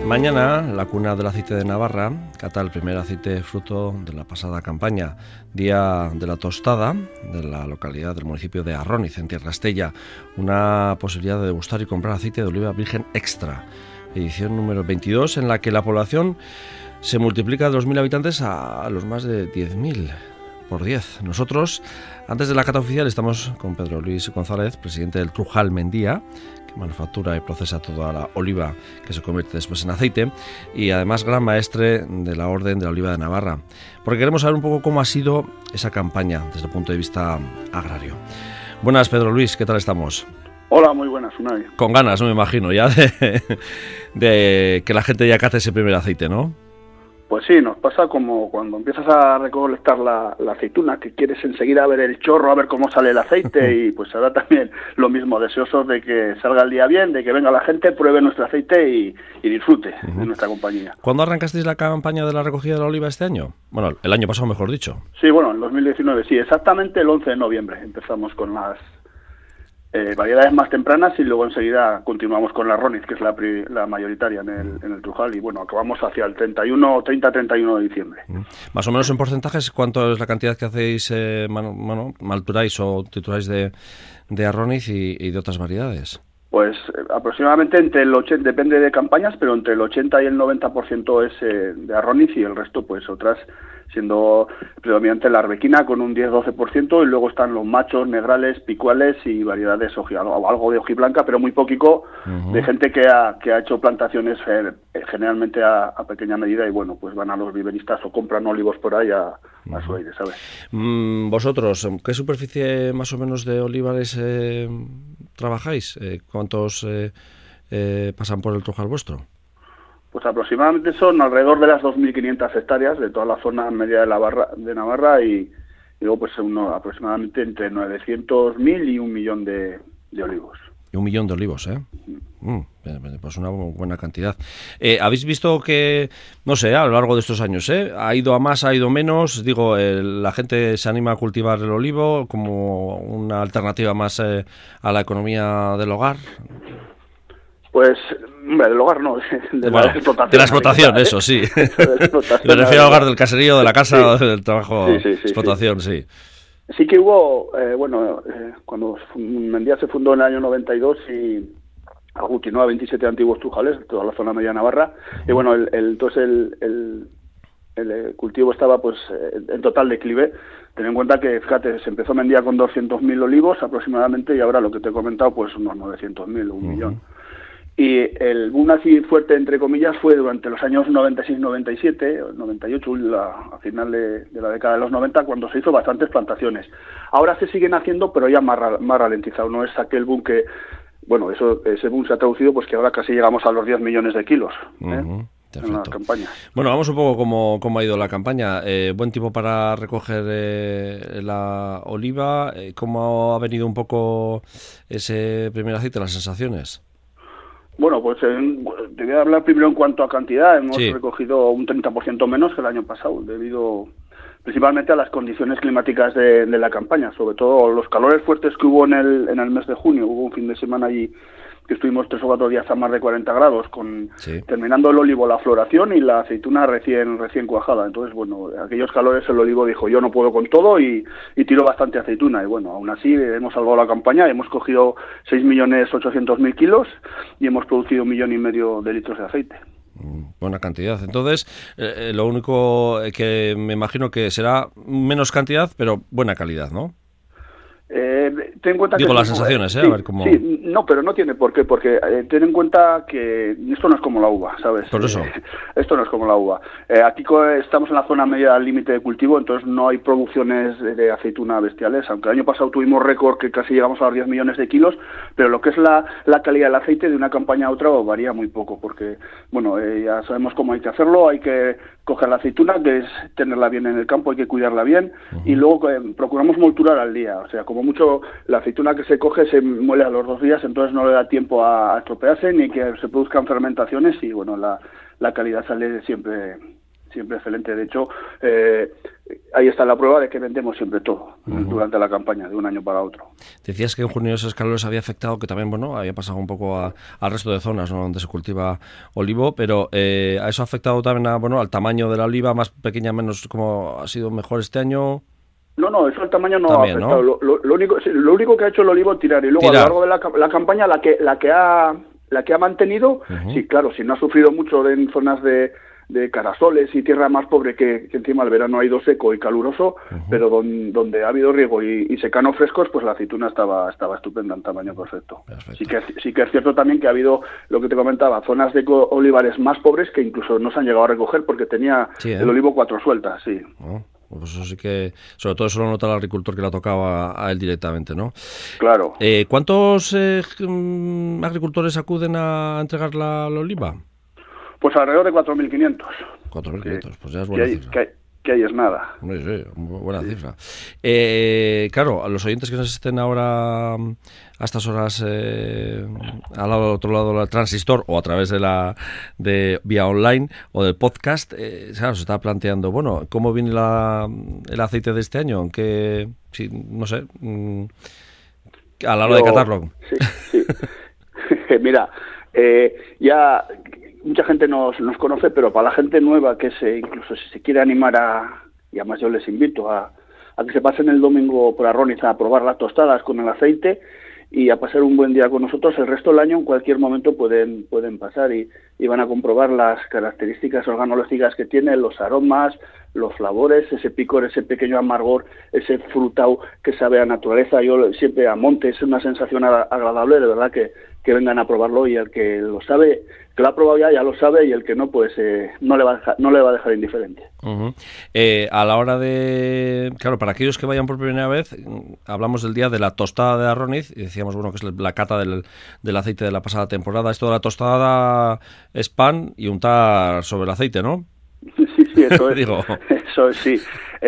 Mañana, la cuna del aceite de Navarra cata el primer aceite fruto de la pasada campaña, Día de la Tostada, de la localidad del municipio de Arróniz, en Tierra Estella. Una posibilidad de degustar y comprar aceite de oliva virgen extra, edición número 22, en la que la población se multiplica de los 1.000 habitantes a los más de 10.000. Por 10. Nosotros, antes de la cata oficial, estamos con Pedro Luis González, presidente del Trujal Mendía, que manufactura y procesa toda la oliva que se convierte después en aceite, y además gran maestre de la Orden de la Oliva de Navarra, porque queremos saber un poco cómo ha sido esa campaña desde el punto de vista agrario. Buenas, Pedro Luis, ¿qué tal estamos? Hola, muy buenas, Unai. Con ganas, no me imagino, ya de que la gente ya cate ese primer aceite, ¿no? Pues sí, nos pasa como cuando empiezas a recolectar la aceituna, que quieres enseguida ver el chorro, a ver cómo sale el aceite, y pues ahora también lo mismo, deseosos de que salga el día bien, de que venga la gente, pruebe nuestro aceite y disfrute de nuestra compañía. ¿Cuándo arrancasteis la campaña de la recogida de la oliva este año? Bueno, el año pasado, mejor dicho. Sí, bueno, en 2019, sí, exactamente el 11 de noviembre empezamos con las variedades más tempranas y luego enseguida continuamos con la Arróniz, que es la mayoritaria en el Trujal, y bueno, acabamos hacia el 30-31 de diciembre. Más o menos en porcentajes, ¿cuánto es la cantidad que hacéis, malturáis o trituráis de Arróniz y de otras variedades? Pues aproximadamente entre el 80, depende de campañas, pero entre el 80 y el 90% es de Arróniz y el resto pues otras, siendo predominante la arbequina con un 10-12%, y luego están los machos, negrales, picuales y variedades algo de hojiblanca, pero muy poquito, de gente que ha hecho plantaciones generalmente a pequeña medida, y bueno, pues van a los viveristas o compran olivos por ahí a su aire, ¿sabes? Vosotros, ¿qué superficie más o menos de olivares trabajáis? ¿Cuántos pasan por el Trujal vuestro? Pues aproximadamente son alrededor de las 2.500 hectáreas de toda la zona media de Navarra, y luego pues aproximadamente entre 900.000 y 1.000.000 de olivos. Y 1.000.000 de olivos, ¿eh? Pues una buena cantidad. ¿Habéis visto que, no sé, a lo largo de estos años, ha ido a más, ha ido menos? Digo, la gente se anima a cultivar el olivo como una alternativa más a la economía del hogar. Pues, hombre, del hogar no, de la explotación. De la explotación, eso sí. Me refiero al hogar, del caserío, de la casa, sí. Del trabajo, sí, explotación, sí. Sí que hubo, cuando Mendía se fundó en el año 92 y aglutinó a 27 antiguos trujales, toda la zona media Navarra, y bueno, entonces el cultivo estaba pues en total declive. Ten en cuenta que, fíjate, se empezó Mendía con 200.000 olivos aproximadamente, y ahora lo que te he comentado, pues unos 900.000, 1.000.000. Y el boom así fuerte, entre comillas, fue durante los años 96-97, 98, a final de la década de los 90, cuando se hizo bastantes plantaciones. Ahora se siguen haciendo, pero ya más ralentizado. No es aquel boom que, bueno, ese boom se ha traducido, pues que ahora casi llegamos a los 10 millones de kilos. En las campañas. Bueno, vamos un poco cómo ha ido la campaña. Buen tiempo para recoger la oliva. ¿Cómo ha venido un poco ese primer aceite, las sensaciones? Bueno, pues te voy a hablar primero en cuanto a cantidad. Hemos recogido un 30% menos que el año pasado, debido principalmente a las condiciones climáticas de la campaña, sobre todo los calores fuertes que hubo en el mes de junio. Hubo un fin de semana allí que estuvimos 3 o 4 días a más de 40 grados, terminando el olivo la floración y la aceituna recién cuajada. Entonces, bueno, aquellos calores el olivo dijo, yo no puedo con todo, y tiró bastante aceituna. Y bueno, aún así hemos salvado la campaña, hemos cogido 6.800.000 kilos y hemos producido 1,5 millones de litros de aceite. Buena cantidad. Entonces, lo único que me imagino que será menos cantidad, pero buena calidad, ¿no? Ten en cuenta Digo, que las sensaciones, sí, a ver cómo... Sí, no, pero no tiene por qué, porque ten en cuenta que esto no es como la uva, ¿sabes? Por eso. Esto no es como la uva. Aquí estamos en la zona media del límite de cultivo, entonces no hay producciones de aceituna bestiales, aunque el año pasado tuvimos récord que casi llegamos a los 10 millones de kilos, pero lo que es la calidad del aceite de una campaña a otra varía muy poco, porque, bueno, ya sabemos cómo hay que hacerlo, hay que coger la aceituna, que es tenerla bien en el campo, hay que cuidarla bien, y luego procuramos molturar al día, o sea, como mucho la aceituna que se coge se muele a los 2 días, entonces no le da tiempo a estropearse ni que se produzcan fermentaciones, y bueno, la calidad sale siempre siempre excelente. De hecho, ahí está la prueba de que vendemos siempre todo durante la campaña, de un año para otro. Decías que en junio esos calores había afectado, que también, bueno, había pasado un poco al resto de zonas, ¿no?, donde se cultiva olivo, pero ¿a eso ha afectado también al tamaño de la oliva, más pequeña, menos, como ha sido mejor este año? No, eso el tamaño no también, ha afectado. ¿no? Lo único que ha hecho el olivo es tirar, y luego a lo largo de la campaña la que ha mantenido, sí, claro, si no ha sufrido mucho en zonas de carasoles y tierra más pobre, que encima el verano ha ido seco y caluroso, pero donde ha habido riego y secano frescos, pues la aceituna estaba estupenda, en tamaño perfecto. Sí que es cierto también que ha habido, lo que te comentaba, zonas de olivares más pobres que incluso no se han llegado a recoger porque tenía el olivo 4 sueltas, sí. Pues eso sí que, sobre todo eso lo nota el agricultor que le ha tocado a él directamente, ¿no? Claro. ¿Cuántos agricultores acuden a entregar la oliva? Pues alrededor de 4.500. 4.500, pues ya es buena cifra. Que ahí es nada. Sí, buena cifra. Claro, a los oyentes que nos estén ahora a estas horas al otro lado del transistor o a través de vía online o del podcast, claro, se está planteando, bueno, ¿cómo viene el aceite de este año? ¿Qué, no sé, a la hora de catarlo? Sí. Mira, ya mucha gente nos conoce, pero para la gente nueva que incluso si se quiere animar y además yo les invito a que se pasen el domingo por Arroniz a probar las tostadas con el aceite y a pasar un buen día con nosotros. El resto del año en cualquier momento pueden pasar y van a comprobar las características organológicas que tiene, los aromas, los flavores, ese picor, ese pequeño amargor, ese frutado que sabe a naturaleza. Yo siempre a monte, es una sensación agradable, de verdad que vengan a probarlo, y el que lo sabe, que lo ha probado ya lo sabe, y el que no, pues no le va a dejar indiferente. A la hora de, claro, para aquellos que vayan por primera vez, hablamos del día de la tostada de Arroniz y decíamos, bueno, que es la cata del aceite de la pasada temporada. Esto de la tostada es pan y untar sobre el aceite, ¿no? Sí, eso es. Digo. Eso es, sí.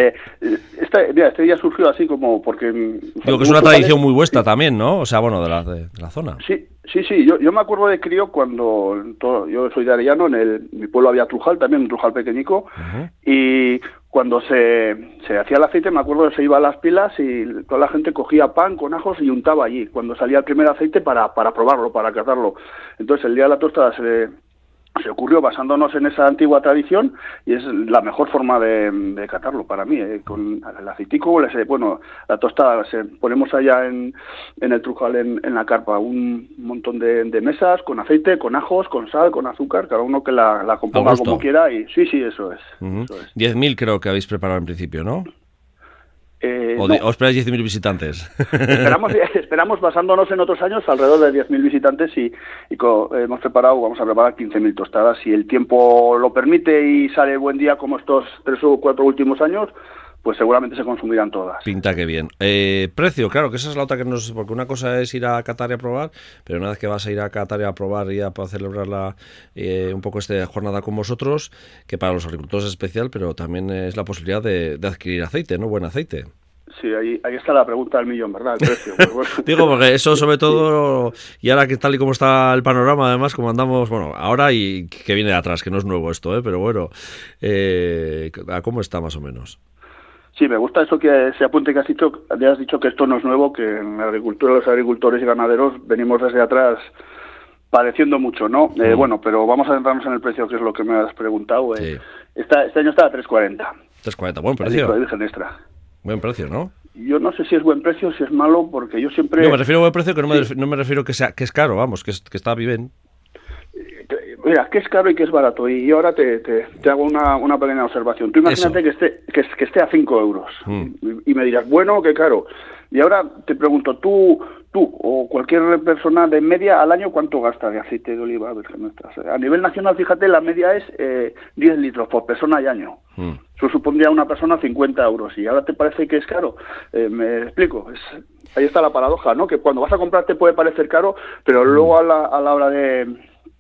Este día surgió así como porque... Digo que es una tradición muy vuestra también, ¿no? O sea, bueno, de la zona. Sí. Yo me acuerdo de crío cuando yo soy de Arellano, mi pueblo había trujal, también un trujal pequeñico, y cuando se hacía el aceite, me acuerdo que se iba a las pilas y toda la gente cogía pan con ajos y untaba allí, cuando salía el primer aceite para probarlo, para catarlo. Entonces el día de la tostada se ocurrió basándonos en esa antigua tradición, y es la mejor forma de catarlo para mí, con el aceitico. La tostada, ponemos allá en el trujal, en la carpa, un montón de mesas con aceite, con ajos, con sal, con azúcar, cada uno que la componga como quiera, y sí, eso es. Eso es. 10.000 creo que habéis preparado en principio, ¿no? ¿O esperáis 10.000 visitantes? Esperamos, basándonos en otros años, alrededor de 10.000 visitantes, y vamos a preparar 15.000 tostadas. Si el tiempo lo permite y sale buen día como estos 3 o 4 últimos años, pues seguramente se consumirán todas. Pinta que bien. Precio, claro, que esa es la otra que nos... Porque una cosa es ir a Qatar y a probar, pero una vez que vas a ir a Qatar y a probar y para celebrar un poco esta jornada con vosotros, que para los agricultores es especial, pero también es la posibilidad de adquirir aceite, ¿no? Buen aceite. Sí, ahí está la pregunta del millón, ¿verdad? El precio. Pues bueno. Digo, porque eso sobre todo, y ahora que tal y como está el panorama, además, como andamos, bueno, ahora y que viene de atrás, que no es nuevo esto, pero bueno, ¿a cómo está más o menos? Sí, me gusta eso que se apunte, que has dicho que esto no es nuevo, que en la agricultura, los agricultores y ganaderos venimos desde atrás padeciendo mucho, ¿no? Bueno, pero vamos a centrarnos en el precio, que es lo que me has preguntado. Sí. Este año está a 3,40. 3,40, buen precio. El litro de virgen extra. Buen precio, ¿no? Yo no sé si es buen precio, si es malo, porque yo siempre... Yo me refiero a buen precio, que no me refiero que es caro, vamos, que está bien. Mira, que es caro y que es barato, y yo ahora te hago una pequeña observación. Tú imagínate que esté a 5 euros, y me dirás, bueno, qué caro. Y ahora te pregunto, tú o cualquier persona de media al año, ¿cuánto gasta de aceite de oliva virgen extra? A nivel nacional, fíjate, la media es 10 litros por persona y año. Eso supondría a una persona 50 euros, y ahora te parece que es caro. Me explico, ahí está la paradoja, ¿no? Que cuando vas a comprar te puede parecer caro, pero luego a la hora de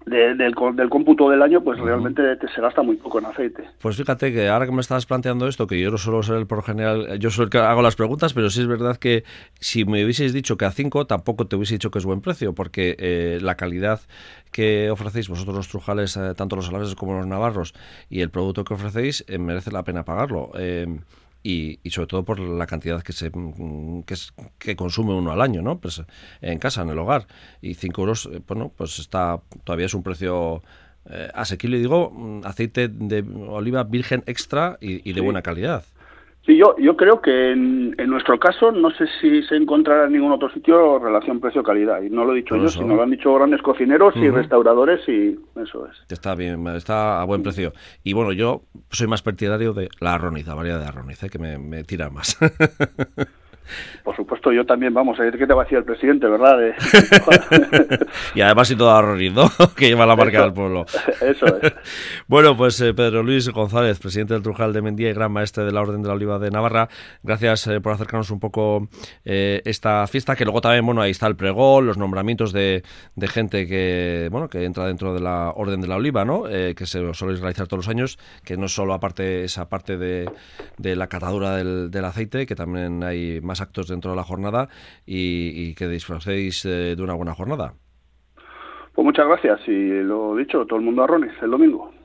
del cómputo del año, pues realmente se gasta muy poco en aceite. Pues fíjate que ahora que me estás planteando esto, que yo no suelo ser el por general, yo soy el que hago las preguntas, pero sí es verdad que si me hubieseis dicho que a 5, tampoco te hubiese dicho que es buen precio, porque la calidad que ofrecéis vosotros los trujales, tanto los alaveses como los navarros, y el producto que ofrecéis, merece la pena pagarlo. Y sobre todo por la cantidad que consume uno al año, ¿no? Pues en casa, en el hogar. Y 5 euros, bueno, pues todavía es un precio asequible. Digo, aceite de oliva virgen extra y de buena calidad. Sí, yo creo que en nuestro caso no sé si se encontrará en ningún otro sitio relación precio-calidad. Y no lo he dicho yo, sino lo han dicho grandes cocineros y restauradores, y eso es. Está bien, está a buen precio. Y bueno, yo soy más partidario de la Arroniz, la variedad de Arroniz, que me tira más. Por supuesto, yo también, vamos, ¿qué te va a decir el presidente, verdad? Y además y todo Arroniz, ¿no? Que lleva la marca del pueblo. Eso es. Bueno, pues Pedro Luis González, presidente del Trujal de Mendía y gran maestre de la Orden de la Oliva de Navarra, gracias por acercarnos un poco esta fiesta, que luego también, bueno, ahí está el pregón, los nombramientos de gente que, bueno, que entra dentro de la Orden de la Oliva, ¿no? Que se soléis realizar todos los años, que no es solo esa parte de la catadura del aceite, que también hay más actos dentro de la jornada y que disfrutéis de una buena jornada. Pues muchas gracias, y lo dicho, todo el mundo a Ronis el domingo.